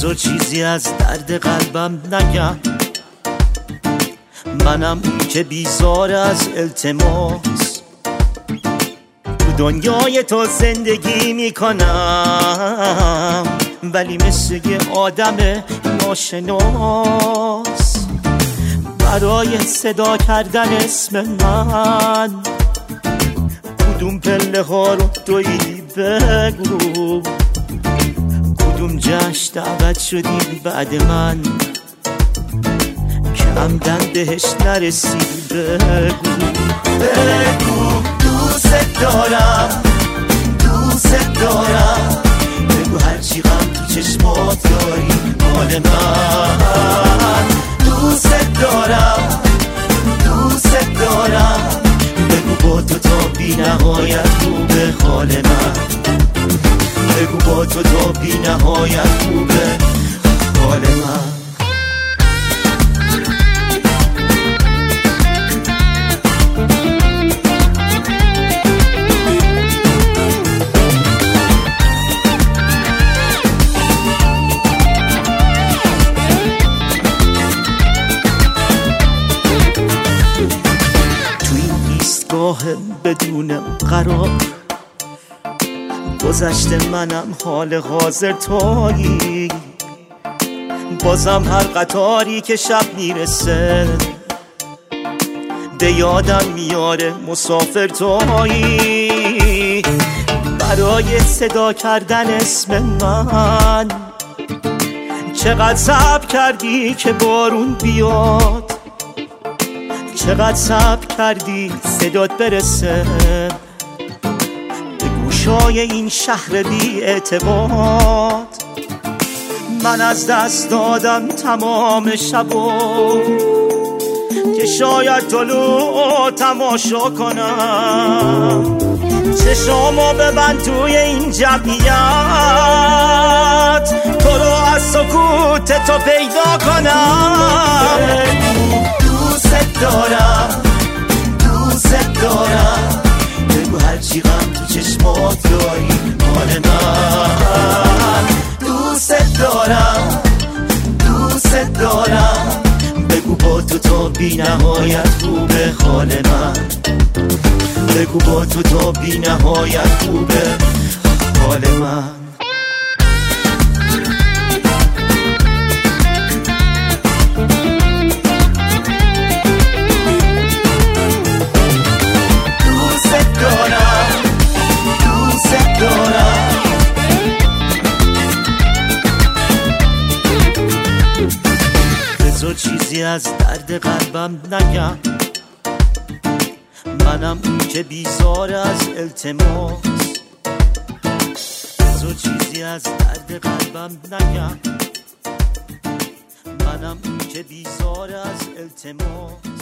بذار چیزی از درد قلبم نگم، منم اون که بیزار از التماس، تو دنیای تو زندگی میکنم ولی مثل یه آدم ناشناس. برای صدا کردن اسم من کدوم پله ها رو دویدی بگو، کدوم جشن دعوت شدی بعد من که عمدن بهش نرسیدی بگو. بگو دوست دارم دوست دارم، بگو هرچی غم تو چشمات داری مال من. دوست دارم دوست دارم، بگو با تو تا بی نهایت خوبه حال من، بگو با تو تا بی نهایت خوبه حال من. بدون قرار گذشته منم حال حاضر تویی، بازم هر قطاری که شب میرسه به یادم میاره مسافر تویی. برای صدا کردن اسم من چقدر صبر کردی که بارون بیاد، چقدر صبر کردی صدات برسه به گوشای این شهر بی اعتبار. من از دست دادم تمام شبو که شاید طلوع تماشا کنم، چشامو ببند توی این جمعیت تو رو از سکوت تو پیدا کنم. دوست دارم دوست دارم، بگو هرچی غم تو چشمات داری مال من. دوست دارم دوست دارم، بگو با تو تا بی نهایت خوبه حال من، بگو با تو تا بی نهایت خوبه حال من. چیزی از درد قلبم نگم، منم اون که بیزار از التماس، بذار چیزی از درد قلبم نگم، منم اون که بیزار از التماس.